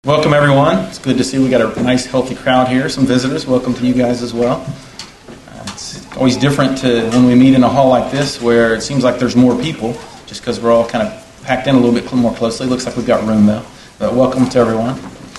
Welcome, everyone. It's good to see we got a nice, healthy crowd here. Some visitors. Welcome to you guys as well. It's always different to when we meet in a hall like this, where it seems like there's more people, just because we're all kind of packed in a little bit more closely. Looks like we've got room, though. But welcome to everyone.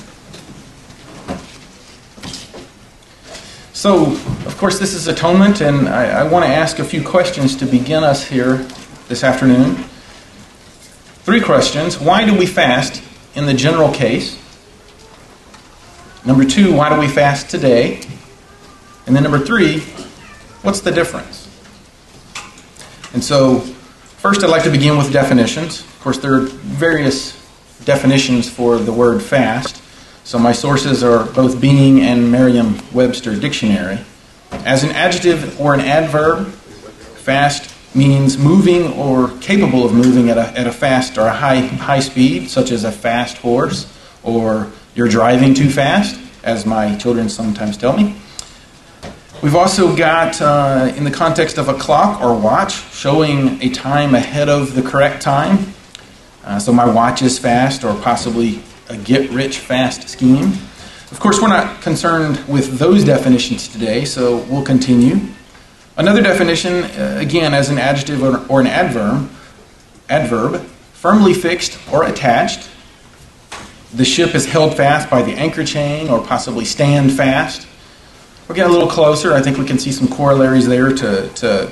So, of course, this is Atonement, and I want to ask a few questions to begin us here this afternoon. 3 questions. Why do we fast in the general case? Number 2, why do we fast today? And then number 3, what's the difference? And so, first I'd like to begin with definitions. Of course, there are various definitions for the word fast. So my sources are both Being and Merriam-Webster Dictionary. As an adjective or an adverb, fast means moving or capable of moving at a fast or a high speed, such as a fast horse, or you're driving too fast, as my children sometimes tell me. We've also got, in the context of a clock or watch, showing a time ahead of the correct time. So my watch is fast, or possibly a get-rich-fast scheme. Of course, we're not concerned with those definitions today, so we'll continue. Another definition, again, as an adjective or an adverb, firmly fixed or attached. The ship is held fast by the anchor chain, or possibly stand fast. We're getting a little closer. I think we can see some corollaries there to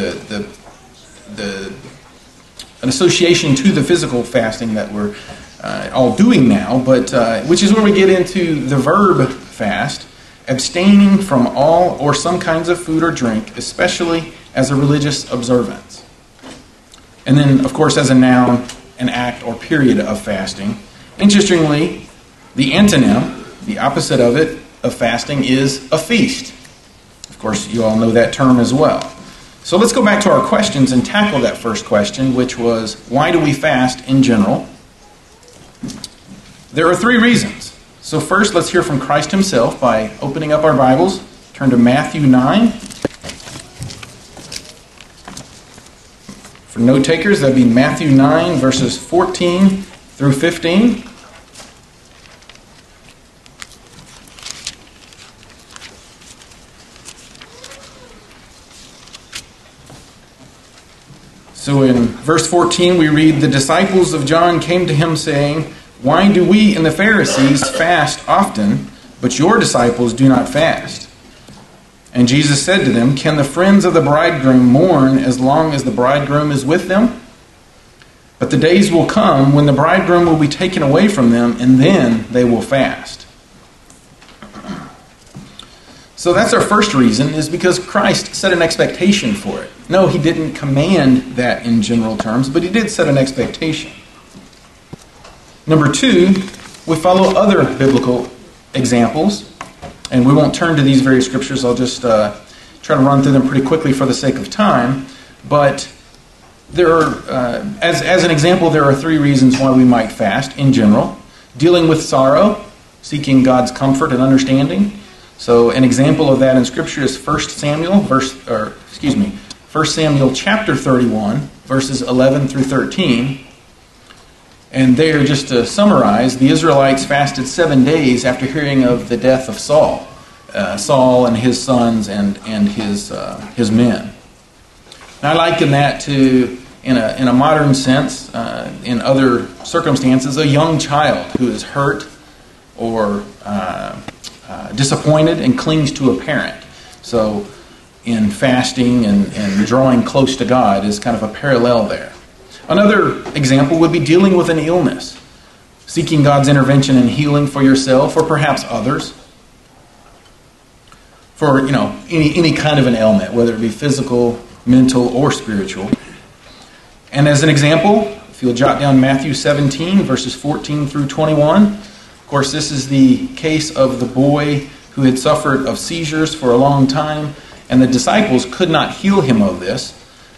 an association to the physical fasting that we're all doing now, but which is where we get into the verb fast, abstaining from all or some kinds of food or drink, especially as a religious observance. And then, of course, as a noun, an act or period of fasting. Interestingly, the antonym, the opposite of fasting, is a feast. Of course, you all know that term as well. So let's go back to our questions and tackle that first question, which was, why do we fast in general? There are 3 reasons. So first, let's hear from Christ himself by opening up our Bibles. Turn to Matthew 9. For note takers, that'd be Matthew 9, verses 14 through 15. So in verse 14, we read, "The disciples of John came to him, saying, 'Why do we and the Pharisees fast often, but your disciples do not fast?' And Jesus said to them, 'Can the friends of the bridegroom mourn as long as the bridegroom is with them? But the days will come when the bridegroom will be taken away from them, and then they will fast.'" So that's our first reason, is because Christ set an expectation for it. No, he didn't command that in general terms, but he did set an expectation. Number 2, we follow other biblical examples, and we won't turn to these various scriptures. I'll just try to run through them pretty quickly for the sake of time. But there are, as an example, there are 3 reasons why we might fast in general. Dealing with sorrow, seeking God's comfort and understanding. So an example of that in Scripture is 1 Samuel chapter 31, verses 11 through 13. And there, just to summarize, the Israelites fasted 7 days after hearing of the death of Saul. Saul and his sons and his men. And I liken that to, in a modern sense, in other circumstances, a young child who is hurt or disappointed and clings to a parent. So in fasting and drawing close to God is kind of a parallel there. Another example would be dealing with an illness, seeking God's intervention and healing for yourself or perhaps others. For, any kind of an ailment, whether it be physical, mental, or spiritual. And as an example, if you'll jot down Matthew 17, verses 14 through 21. Of course, this is the case of the boy who had suffered of seizures for a long time, and the disciples could not heal him of this.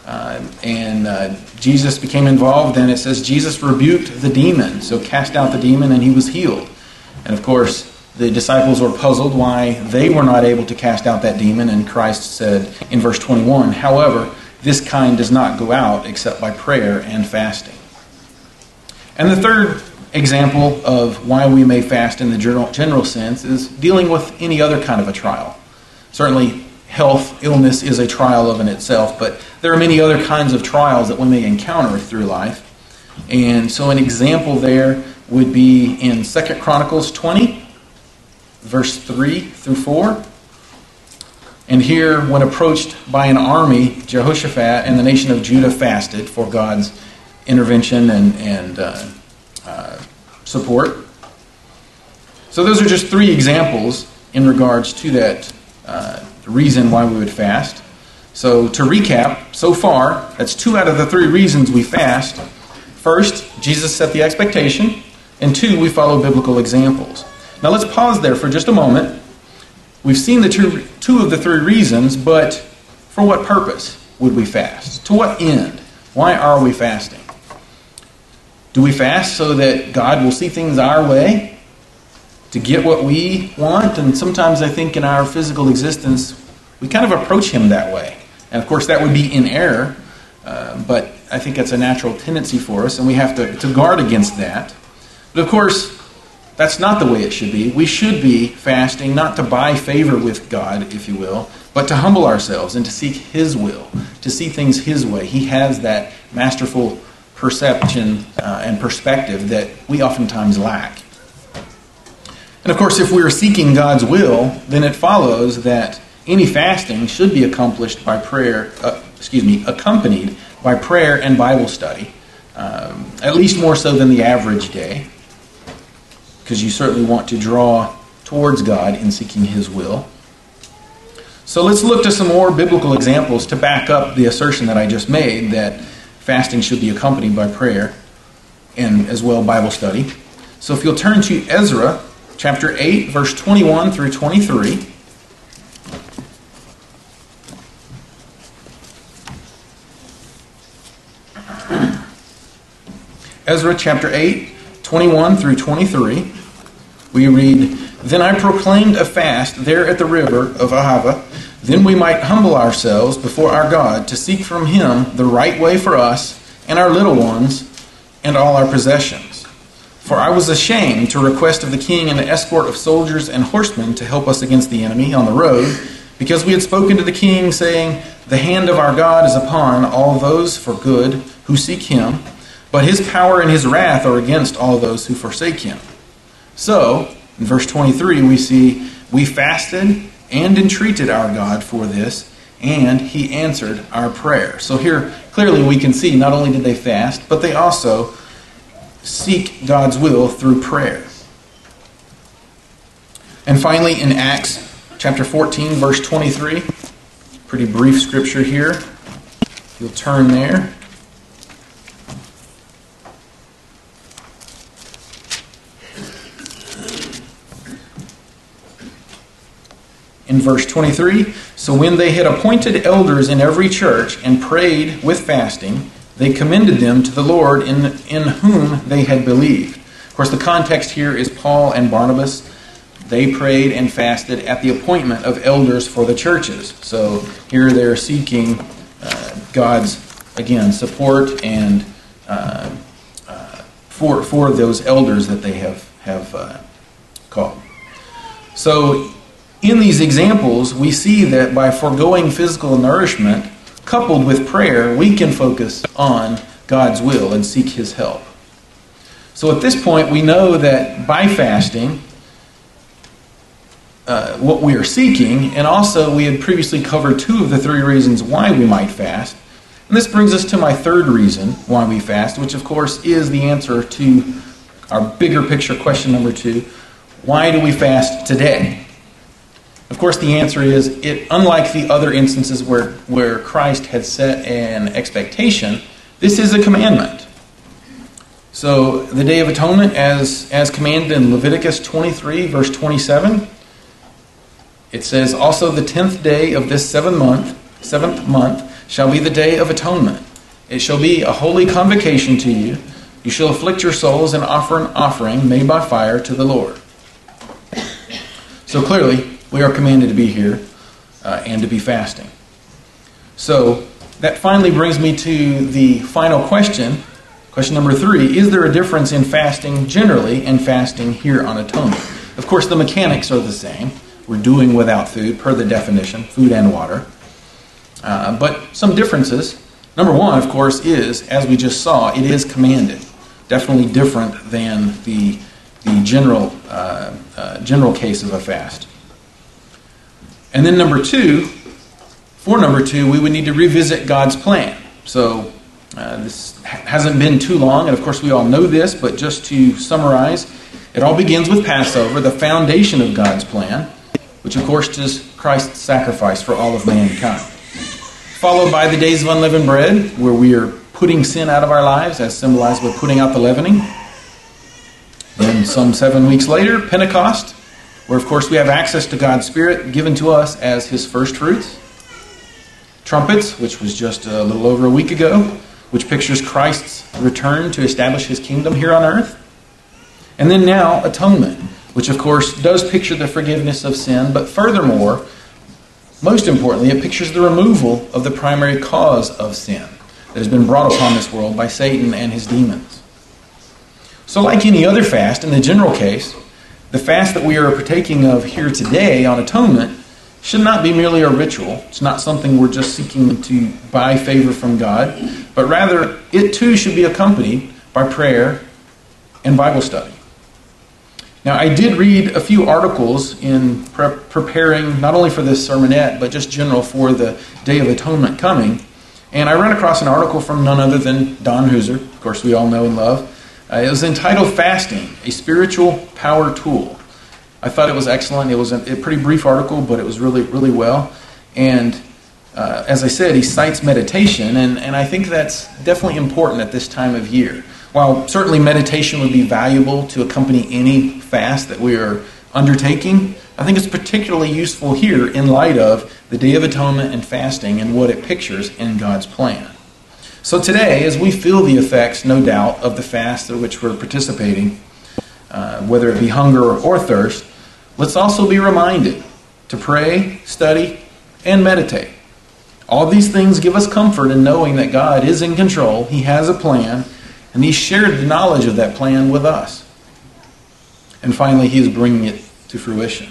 Jesus became involved, and it says Jesus rebuked the demon, so cast out the demon, and he was healed. And of course, the disciples were puzzled why they were not able to cast out that demon, and Christ said in verse 21, "However, this kind does not go out except by prayer and fasting." And the third example of why we may fast in the general sense is dealing with any other kind of a trial. Certainly, health, illness is a trial of in itself, but there are many other kinds of trials that we may encounter through life. And so an example there would be in 2 Chronicles 20, verse 3 through 4. And here, when approached by an army, Jehoshaphat and the nation of Judah fasted for God's intervention and support. So those are just three examples in regards to that reason why we would fast. So to recap, so far, that's 2 out of the 3 reasons we fast. First, Jesus set the expectation, and 2, we follow biblical examples. Now let's pause there for just a moment. We've seen the two of the 3 reasons, but for what purpose would we fast? To what end? Why are we fasting? Do we fast so that God will see things our way? To get what we want? And sometimes I think in our physical existence, we kind of approach Him that way. And of course that would be in error, but I think that's a natural tendency for us, and we have to guard against that. But of course, that's not the way it should be. We should be fasting not to buy favor with God, if you will, but to humble ourselves and to seek His will, to see things His way. He has that masterful perception and perspective that we oftentimes lack. And of course, if we are seeking God's will, then it follows that any fasting should be accomplished by prayer. Accompanied by prayer and Bible study, at least more so than the average day, because you certainly want to draw towards God in seeking His will. So let's look to some more biblical examples to back up the assertion that I just made, that fasting should be accompanied by prayer and as well Bible study. So if you'll turn to Ezra chapter 8, verse 21 through 23. Ezra chapter 8, 21 through 23. We read, "Then I proclaimed a fast there at the river of Ahava. Then we might humble ourselves before our God to seek from Him the right way for us and our little ones and all our possessions. For I was ashamed to request of the king an escort of soldiers and horsemen to help us against the enemy on the road, because we had spoken to the king, saying, The hand of our God is upon all those for good who seek Him, but His power and His wrath are against all those who forsake Him." So, in verse 23, we see, "We fasted and entreated our God for this, and He answered our prayer." So here, clearly we can see not only did they fast, but they also seek God's will through prayer. And finally, in Acts chapter 14, verse 23, pretty brief scripture here. If you'll turn there. In verse 23, "So when they had appointed elders in every church and prayed with fasting, they commended them to the Lord in whom they had believed." Of course, the context here is Paul and Barnabas. They prayed and fasted at the appointment of elders for the churches. So here they're seeking God's, again, support and for those elders that they have called. So in these examples, we see that by foregoing physical nourishment, coupled with prayer, we can focus on God's will and seek His help. So at this point, we know that by fasting, what we are seeking, and also we had previously covered 2 of the 3 reasons why we might fast. And this brings us to my third reason why we fast, which of course is the answer to our bigger picture question number 2. Why do we fast today? Of course, the answer is, unlike the other instances where Christ had set an expectation, this is a commandment. So the Day of Atonement, as commanded in Leviticus 23, verse 27, it says, "Also the 10th day of this 7th month shall be the Day of Atonement. It shall be a holy convocation to you. You shall afflict your souls and offer an offering made by fire to the Lord." So clearly, we are commanded to be here and to be fasting. So that finally brings me to the final question Question number 3, is there a difference in fasting generally and fasting here on atonement? Of course, the mechanics are the same. We're doing without food, per the definition, food and water. But some differences. Number 1, of course, is, as we just saw, it is commanded. Definitely different than the general case of a fast. And then number 2, we would need to revisit God's plan. So this hasn't been too long, and of course we all know this, but just to summarize, it all begins with Passover, the foundation of God's plan, which of course is Christ's sacrifice for all of mankind. Followed by the days of unleavened bread, where we are putting sin out of our lives, as symbolized by putting out the leavening. Then some 7 weeks later, Pentecost, where of course we have access to God's Spirit given to us as His first fruits. Trumpets, which was just a little over a week ago, which pictures Christ's return to establish His kingdom here on earth. And then now, atonement, which of course does picture the forgiveness of sin, but furthermore, most importantly, it pictures the removal of the primary cause of sin that has been brought upon this world by Satan and his demons. So like any other fast, in the general case, the fast that we are partaking of here today on atonement should not be merely a ritual. It's not something we're just seeking to buy favor from God, but rather it too should be accompanied by prayer and Bible study. Now, I did read a few articles in preparing not only for this sermonette, but just general for the Day of Atonement coming. And I ran across an article from none other than Don Hooser, of course we all know and love. It was entitled Fasting, a Spiritual Power Tool. I thought it was excellent. It was a pretty brief article, but it was really, really well. And as I said, he cites meditation, and I think that's definitely important at this time of year. While certainly meditation would be valuable to accompany any fast that we are undertaking, I think it's particularly useful here in light of the Day of Atonement and fasting and what it pictures in God's plan. So today, as we feel the effects, no doubt, of the fast in which we're participating, whether it be hunger or thirst, let's also be reminded to pray, study, and meditate. All these things give us comfort in knowing that God is in control, He has a plan, and He shared the knowledge of that plan with us. And finally, He is bringing it to fruition.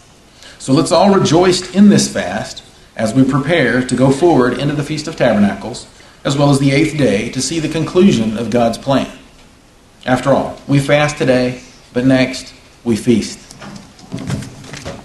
So let's all rejoice in this fast as we prepare to go forward into the Feast of Tabernacles, as well as the 8th day, to see the conclusion of God's plan. After all, we fast today, but next we feast.